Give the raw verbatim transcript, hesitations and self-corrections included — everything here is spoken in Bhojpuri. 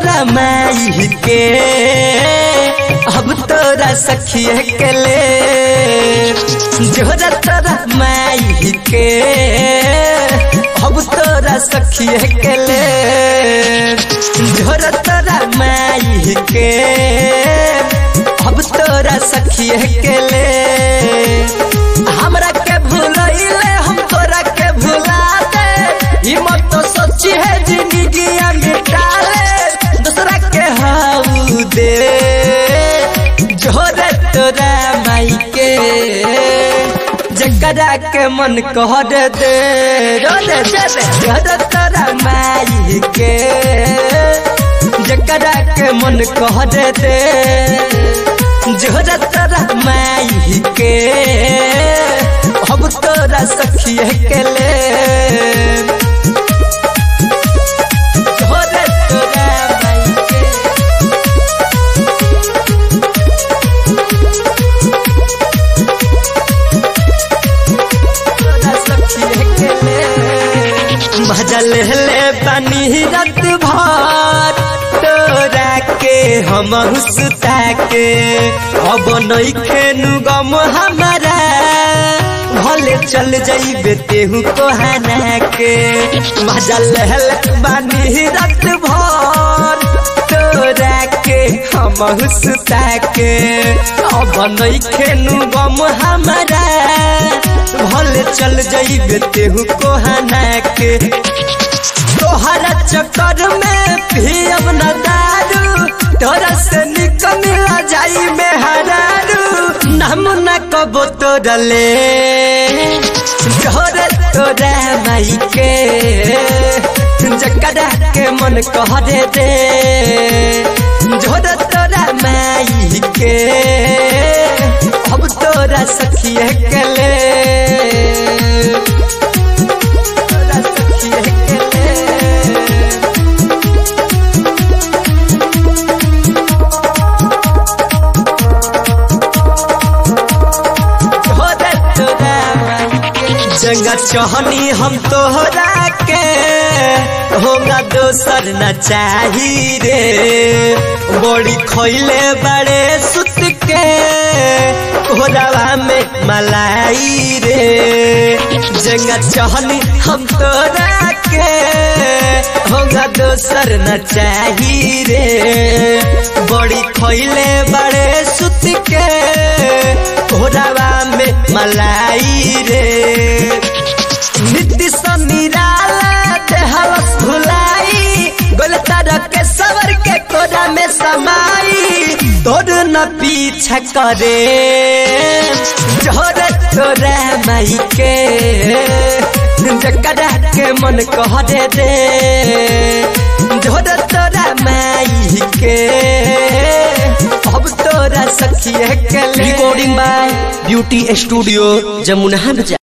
तोरा माई के अब तोरा सखिए के ले जोरा तोरा माई के अब तोरा सखिए के ले जोरा तोरा माई के अब तोरा सखिए के ले हमरा के भूलैले हम तोरा के भुला दे ई मत तो सोची है जिंदगी मिटाले दूसरा के हाउ दे जोरे तोरा माई के जकरा के मन कह दे रोले दे जोरे तोरा माई के जकरा के मन कह दे जोरे तोरा माई के अब तोरा सखिए के ले जोरे तोरा माई के तोरा सखिए के ले मजा ले ले पानी रात भर तोरा के हम सुता के अब नहीं खेनु गम हमारा भले चल जाइबे तेहू कोहाना के मजा लहल बानी रात भर तोरा के हम सुता के अब नहीं खेनु गम हमारा भले चल जाइबे तेहू कोहाना के तोहरा चक्कर में भी अब न दारू तोरा से निकल जाई में हरारू नाम न कबो तोरा ले जोरे तोरा माई के जकरा के मन कह दे दे जोरे तोरा माई के अब तोरा सखिए के ले तोरा सखिए के ले जंगा चहनी हम तोहरा के होगा दोसर न चाही रे बड़ी खोइले बड़े सुत के घोड़ावा में मलाई रे जंगा चहनी हम तोरा के होगा दोसर न चाही रे बड़ी खोइले बड़े सुत के घोड़ावा में मलाई रे नित्य निराला देहलस भुलाई गोल तारा के सवर के कोरा में समाई तोड़ न पीछा करे जोरे तोरा माई के जकरा के मन कह दे दे जोरे तोरा माई के अब तोरा सखिए के ले। Recording by beauty studio Jamuna.